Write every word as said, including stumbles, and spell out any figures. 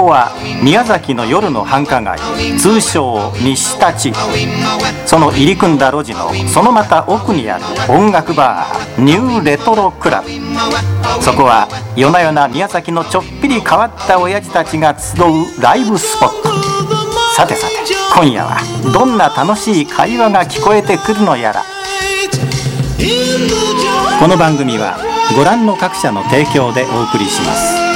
は宮崎の夜の繁華街、通称西立。その入り組んだ路地のそのまた奥にある音楽バー、ニューレトロクラブ。そこは夜な夜な宮崎のちょっぴり変わった親父たちが集うライブスポット。さてさて、今夜はどんな楽しい会話が聞こえてくるのやら。この番組はご覧の各社の提供でお送りします。